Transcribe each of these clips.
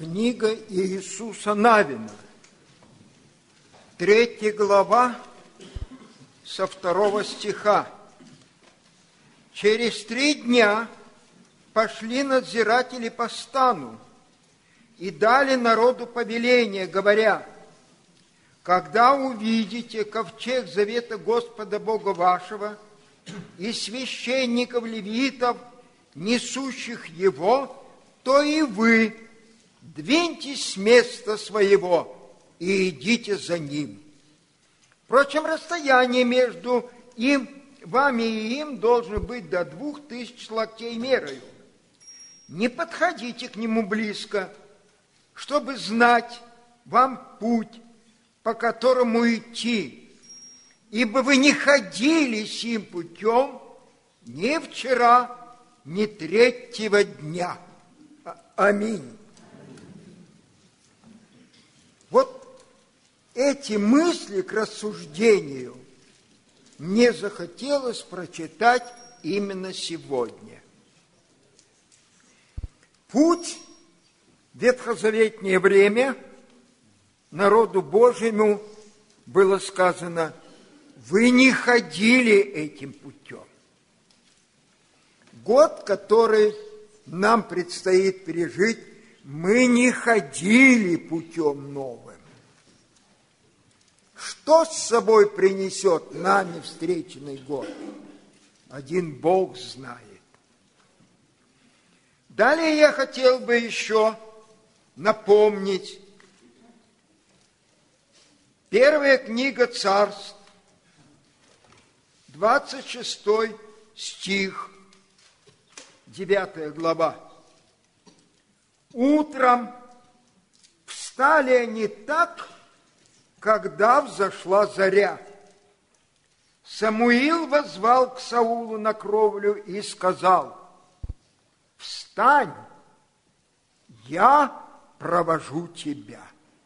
Книга Иисуса Навина, 3 глава, со 2 стиха. Через 3 дня пошли надзиратели по стану и дали народу повеление, говоря: когда увидите ковчег завета Господа Бога вашего и священников левитов, несущих его, то и вы двиньтесь с места своего и идите за ним. Впрочем, расстояние между вами и им должно быть до 2000 локтей мерою. Не подходите к нему близко, чтобы знать вам путь, по которому идти, ибо вы не ходили сим путем ни вчера, ни 3-го дня. Аминь. Вот эти мысли к рассуждению мне захотелось прочитать именно сегодня. Путь в ветхозаветнее время народу Божьему было сказано: вы не ходили этим путем. Год, который нам предстоит пережить, мы не ходили путем новым. Что с собой принесет нами встреченный год? Один Бог знает. Далее я хотел бы еще напомнить. Первая книга Царств, 26 стих, 9 глава. Утром встали они так, когда взошла заря. Самуил воззвал к Саулу на кровлю и сказал: встань, я провожу тебя.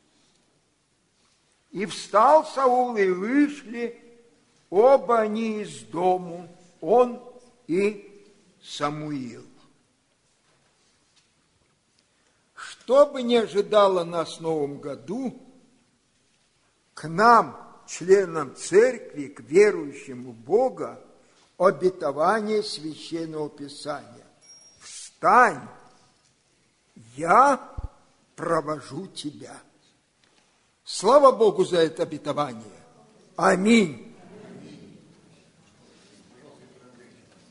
И встал Саул, и вышли оба они из дому, он и Самуил. Что бы ни ожидало нас в Новом году, к нам, членам церкви, к верующим в Бога, обетование Священного Писания: встань, я провожу тебя. Слава Богу за это обетование. Аминь.